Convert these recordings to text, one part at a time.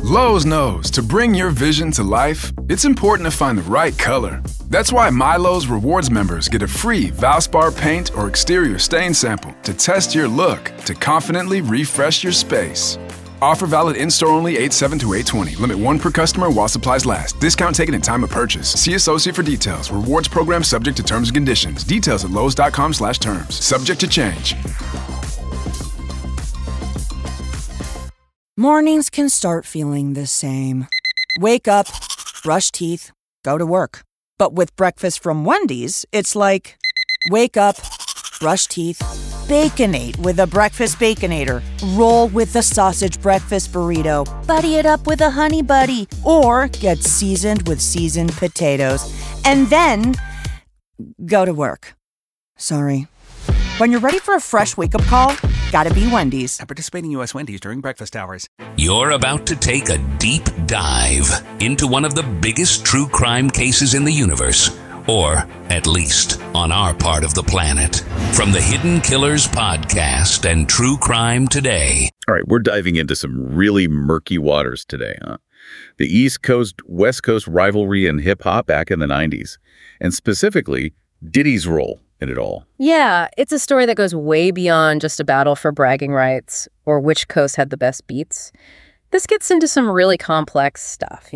Lowe's knows to bring your vision to life, it's important to find the right color. That's why MyLowe's Rewards members get a free Valspar paint or exterior stain sample to test your look to confidently refresh your space. Offer valid in-store only 8/7 to 8/20. Limit 1 per customer while supplies last. Discount taken in time of purchase. See associate for details. Rewards program subject to terms and conditions. Details at lowes.com/terms. Subject to change. Mornings can start feeling the same. Wake up, brush teeth, go to work. But with breakfast from Wendy's, it's like, wake up, brush teeth, Baconate with a breakfast Baconator. Roll with the sausage breakfast burrito. Buddy it up with a honey buddy. Or get seasoned with seasoned potatoes. And then go to work. Sorry. When you're ready for a fresh wake-up call, gotta be Wendy's. At participating U.S. Wendy's during breakfast hours. You're about to take a deep dive into one of the biggest true crime cases in the universe, or at least on our part of the planet. From the Hidden Killers podcast and True Crime Today. All right, we're diving into some really murky waters today, huh? The East Coast-West Coast rivalry in hip-hop back in the 90s, and specifically Diddy's role in it all. Yeah, it's a story that goes way beyond just a battle for bragging rights or which coast had the best beats. This gets into some really complex stuff,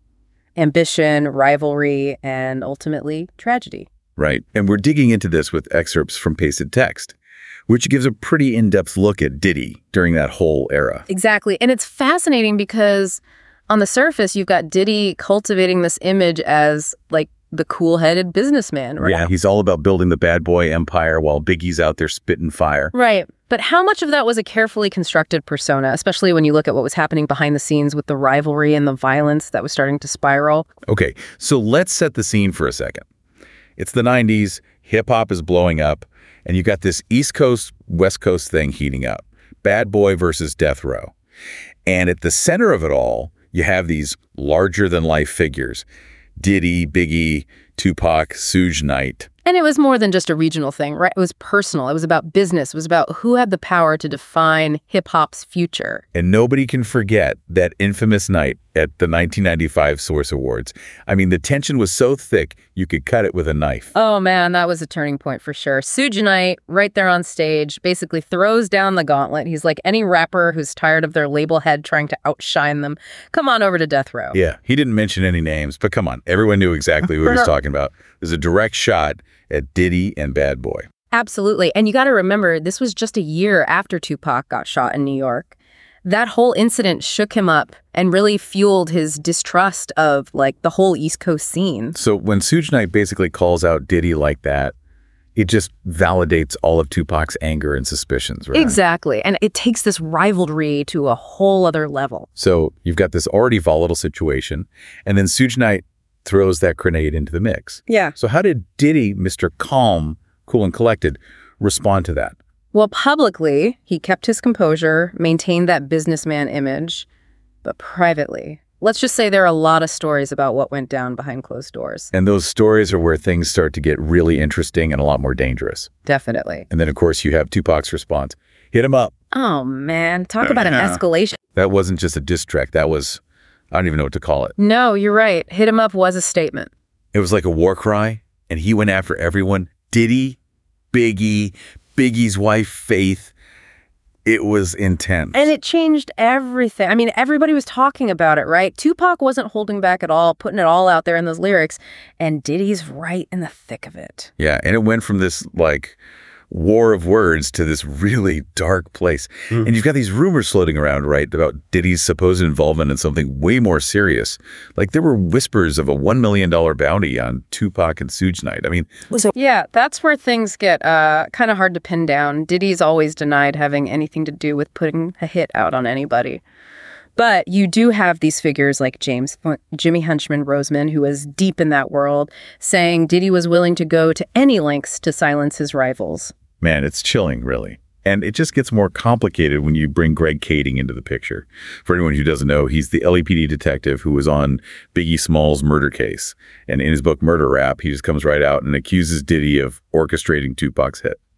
ambition, rivalry, and ultimately tragedy. Right, and we're digging into this with excerpts from Pasted Text, which gives a pretty in-depth look at Diddy during that whole era. Exactly, and it's fascinating because on the surface, you've got Diddy cultivating this image as, the cool-headed businessman, right? Yeah, he's all about building the bad boy empire while Biggie's out there spitting fire. Right. But how much of that was a carefully constructed persona, especially when you look at what was happening behind the scenes with the rivalry and the violence that was starting to spiral? Okay, so let's set the scene for a second. It's the 90s, hip-hop is blowing up, and you got this East Coast, West Coast thing heating up. Bad Boy versus Death Row. And at the center of it all, you have these larger-than-life figures. Diddy, Biggie, Tupac, Suge Knight. And it was more than just a regional thing, right? It was personal. It was about business. It was about who had the power to define hip-hop's future. And nobody can forget that infamous night at the 1995 Source Awards. I mean, the tension was so thick, you could cut it with a knife. Oh, man, that was a turning point for sure. Suge Knight, right there on stage, basically throws down the gauntlet. He's like any rapper who's tired of their label head trying to outshine them. Come on over to Death Row. Yeah, he didn't mention any names, but come on. Everyone knew exactly who he was talking about. There's a direct shot at Diddy and Bad Boy. Absolutely. And you got to remember, this was just a year after Tupac got shot in New York. That whole incident shook him up and really fueled his distrust of, the whole East Coast scene. So when Suge Knight basically calls out Diddy like that, it just validates all of Tupac's anger and suspicions, right? Exactly. And it takes this rivalry to a whole other level. So you've got this already volatile situation, and then Suge Knight throws that grenade into the mix. Yeah. So how did Diddy, Mr. Calm, cool and collected, respond to that? Well, publicly, he kept his composure, maintained that businessman image, but privately, let's just say there are a lot of stories about what went down behind closed doors. And those stories are where things start to get really interesting and a lot more dangerous. Definitely. And then, of course, you have Tupac's response. Hit him up. Oh, man. Talk about an escalation. That wasn't just a diss track. That was, I don't even know what to call it. No, you're right. Hit him up was a statement. It was like a war cry, and he went after everyone. Diddy, Biggie, Biggie's wife, Faith. It was intense. And it changed everything. I mean, everybody was talking about it, right? Tupac wasn't holding back at all, putting it all out there in those lyrics. And Diddy's right in the thick of it. Yeah, and it went from this, war of words to this really dark place. And you've got these rumors floating around, right, about Diddy's supposed involvement in something way more serious. There were whispers of a $1 million bounty on Tupac and Suge Knight. I mean... Yeah, that's where things get kind of hard to pin down. Diddy's always denied having anything to do with putting a hit out on anybody. But you do have these figures like Jimmy Henchman Roseman, who was deep in that world, saying Diddy was willing to go to any lengths to silence his rivals. Man, it's chilling, really. And it just gets more complicated when you bring Greg Kading into the picture. For anyone who doesn't know, he's the LAPD detective who was on Biggie Smalls' murder case. And in his book, Murder Rap, he just comes right out and accuses Diddy of orchestrating Tupac's hit.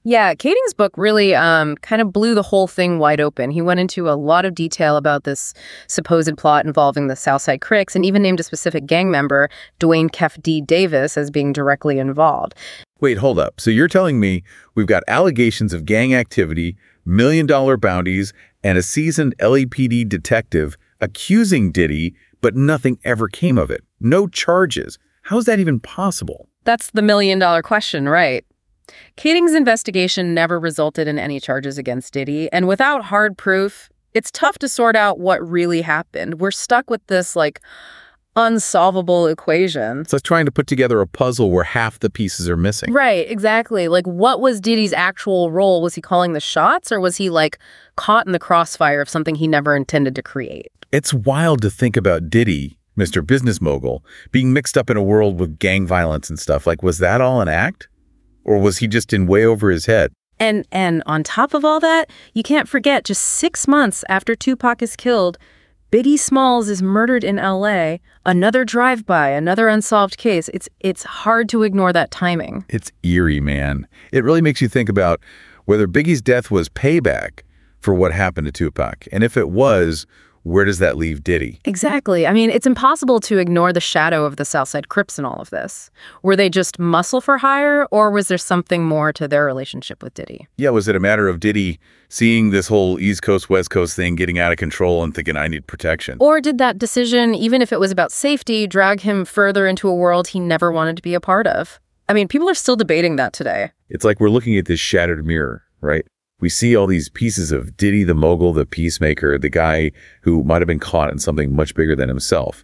Yeah, Kading's book really kind of blew the whole thing wide open. He went into a lot of detail about this supposed plot involving the Southside Crips and even named a specific gang member, Dwayne Kef D. Davis, as being directly involved. Wait, hold up. So you're telling me we've got allegations of gang activity, million-dollar bounties, and a seasoned LAPD detective accusing Diddy, but nothing ever came of it. No charges. How is that even possible? That's the million-dollar question, right? Kading's investigation never resulted in any charges against Diddy, and without hard proof, it's tough to sort out what really happened. We're stuck with this, unsolvable equation. It's like trying to put together a puzzle where half the pieces are missing. Right, exactly. What was Diddy's actual role? Was he calling the shots, or was he, caught in the crossfire of something he never intended to create? It's wild to think about Diddy, Mr. Business Mogul, being mixed up in a world with gang violence and stuff. Was that all an act? Or was he just in way over his head? And on top of all that, you can't forget, just 6 months after Tupac is killed, Biggie Smalls is murdered in L.A., another drive-by, another unsolved case. It's hard to ignore that timing. It's eerie, man. It really makes you think about whether Biggie's death was payback for what happened to Tupac. And if it was, where does that leave Diddy? Exactly. I mean, it's impossible to ignore the shadow of the Southside Crips in all of this. Were they just muscle for hire, or was there something more to their relationship with Diddy? Yeah, was it a matter of Diddy seeing this whole East Coast, West Coast thing getting out of control and thinking, I need protection? Or did that decision, even if it was about safety, drag him further into a world he never wanted to be a part of? I mean, people are still debating that today. It's like we're looking at this shattered mirror, right? We see all these pieces of Diddy the mogul, the peacemaker, the guy who might have been caught in something much bigger than himself.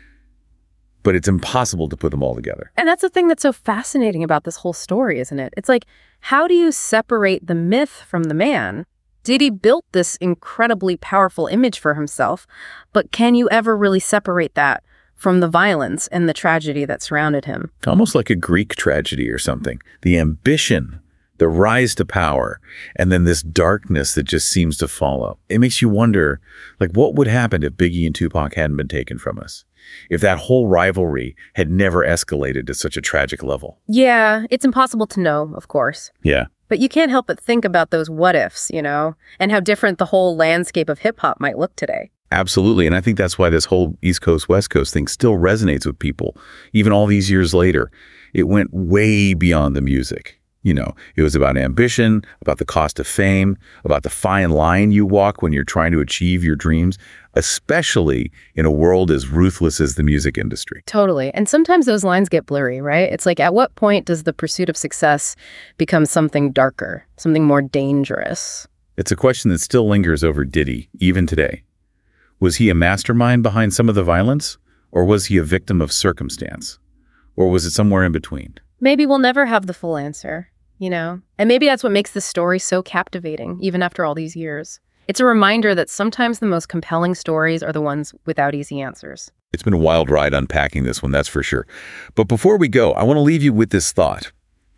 But it's impossible to put them all together. And that's the thing that's so fascinating about this whole story, isn't it? It's how do you separate the myth from the man? Diddy built this incredibly powerful image for himself, but can you ever really separate that from the violence and the tragedy that surrounded him? Almost like a Greek tragedy or something. The ambition, the rise to power, and then this darkness that just seems to follow. It makes you wonder, what would happen if Biggie and Tupac hadn't been taken from us? If that whole rivalry had never escalated to such a tragic level? Yeah, it's impossible to know, of course. Yeah. But you can't help but think about those what-ifs, and how different the whole landscape of hip-hop might look today. Absolutely, and I think that's why this whole East Coast, West Coast thing still resonates with people, even all these years later. It went way beyond the music. It was about ambition, about the cost of fame, about the fine line you walk when you're trying to achieve your dreams, especially in a world as ruthless as the music industry. Totally. And sometimes those lines get blurry, right? It's at what point does the pursuit of success become something darker, something more dangerous? It's a question that still lingers over Diddy, even today. Was he a mastermind behind some of the violence, or was he a victim of circumstance? Or was it somewhere in between? Maybe we'll never have the full answer, And maybe that's what makes this story so captivating, even after all these years. It's a reminder that sometimes the most compelling stories are the ones without easy answers. It's been a wild ride unpacking this one, that's for sure. But before we go, I want to leave you with this thought.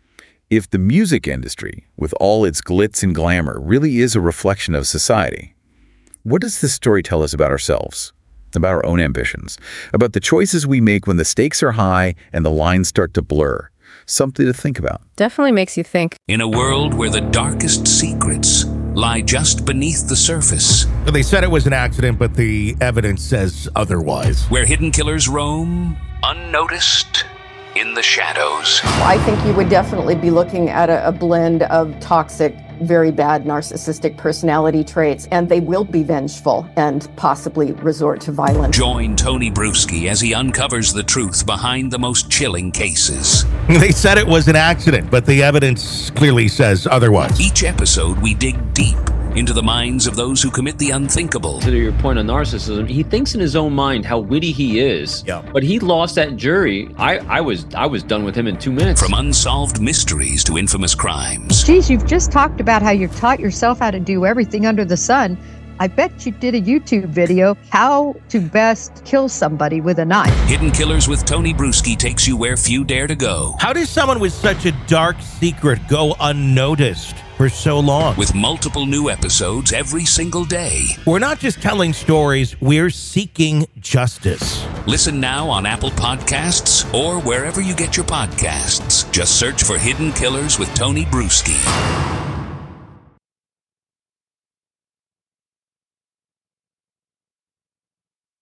If the music industry, with all its glitz and glamour, really is a reflection of society, what does this story tell us about ourselves? About our own ambitions? About the choices we make when the stakes are high and the lines start to blur? Something to think about. Definitely makes you think. In a world where the darkest secrets lie just beneath the surface. They said it was an accident, but the evidence says otherwise. Where hidden killers roam, unnoticed, in the shadows. I think you would definitely be looking at a blend of toxic, very bad narcissistic personality traits, and they will be vengeful and possibly resort to violence. Join Tony Bruschi as he uncovers the truth behind the most chilling cases. They said it was an accident, but the evidence clearly says otherwise. Each episode, we dig deep into the minds of those who commit the unthinkable. To your point on narcissism, he thinks in his own mind how witty he is. Yeah. But he lost that jury. I was done with him in 2 minutes. From unsolved mysteries to infamous crimes. Geez, you've just talked about how you taught yourself how to do everything under the sun. I bet you did a YouTube video, how to best kill somebody with a knife. Hidden Killers with Tony Bruschi takes you where few dare to go. How does someone with such a dark secret go unnoticed for so long? With multiple new episodes every single day. We're not just telling stories, we're seeking justice. Listen now on Apple Podcasts or wherever you get your podcasts. Just search for Hidden Killers with Tony Bruschi.